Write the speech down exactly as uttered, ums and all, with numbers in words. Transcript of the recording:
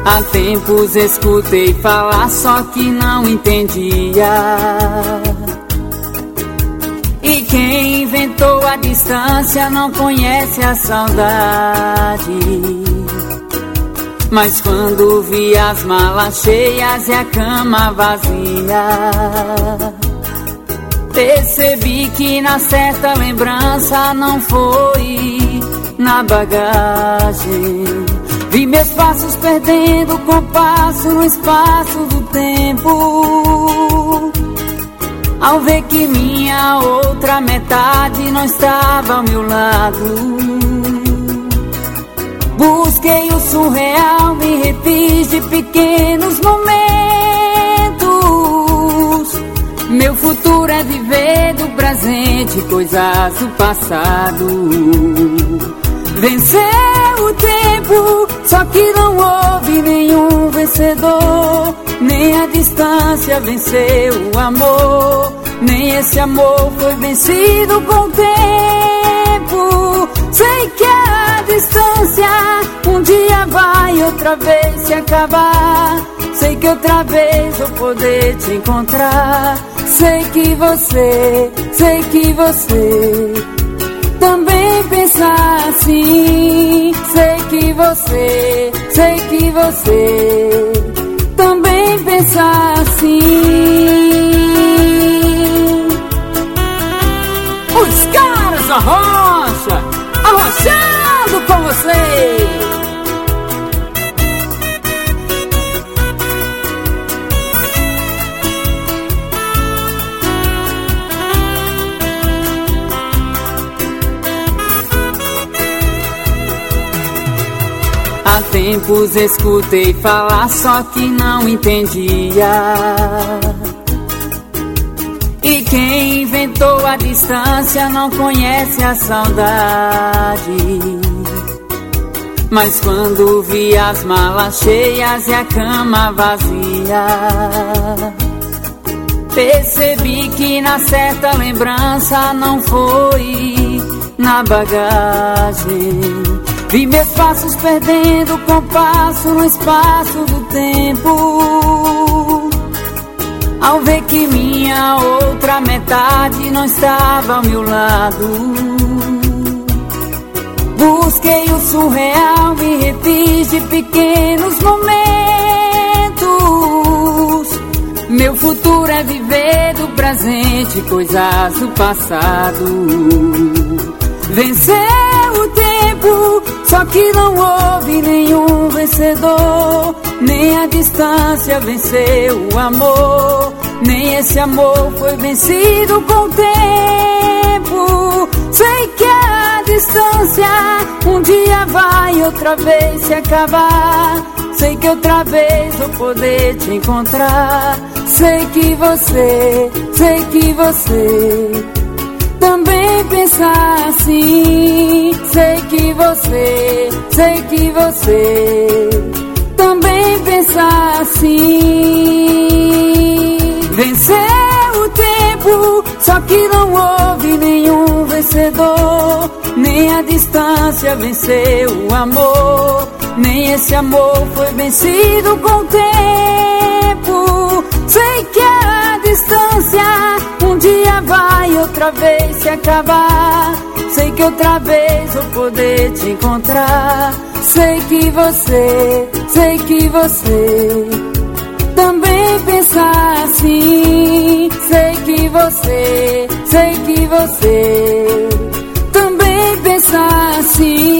Há tempos escutei falar, só que não entendia. E quem inventou a distância não conhece a saudade. Mas quando vi as malas cheias e a cama vazia, percebi que na certa lembrança não foi na bagagem. Vi meus passos perdendo o compasso no espaço do tempo, ao ver que minha outra metade não estava ao meu lado. Busquei o surreal, me refiz de pequenos momentos. Meu futuro é viver do presente, coisas do passado. Venceu o tempo, só que não houve nenhum vencedor. Nem a distância venceu o amor, nem esse amor foi vencido com o tempo. Sei que a distância um dia vai outra vez se acabar. Sei que outra vez vou poder te encontrar. Sei que você, sei que você também pensa assim. Sei que você, sei que você também pensa assim. Os caras da rocha, arrochando com você. Há tempos escutei falar, só que não entendia. E quem inventou a distância não conhece a saudade. Mas quando vi as malas cheias e a cama vazia, percebi que na certa lembrança não foi na bagagem. Vi meus passos perdendo o compasso no espaço do tempo, ao ver que minha outra metade não estava ao meu lado. Busquei o surreal, me refiz de pequenos momentos. Meu futuro é viver do presente, coisas do passado. Venceu o tempo, só que não houve nenhum vencedor. Nem a distância venceu o amor, nem esse amor foi vencido com o tempo. Sei que a distância um dia vai outra vez se acabar. Sei que outra vez vou poder te encontrar. Sei que você, sei que você também pensa assim. Sei que você, sei que você também pensa assim. Venceu o tempo, só que não houve nenhum vencedor. Nem a distância venceu o amor, nem esse amor foi vencido com o tempo. Sei que a distância um dia vai outra vez se acabar. Sei que outra vez vou poder te encontrar. Sei que você, sei que você também pensa assim. Sei que você, sei que você também pensa assim.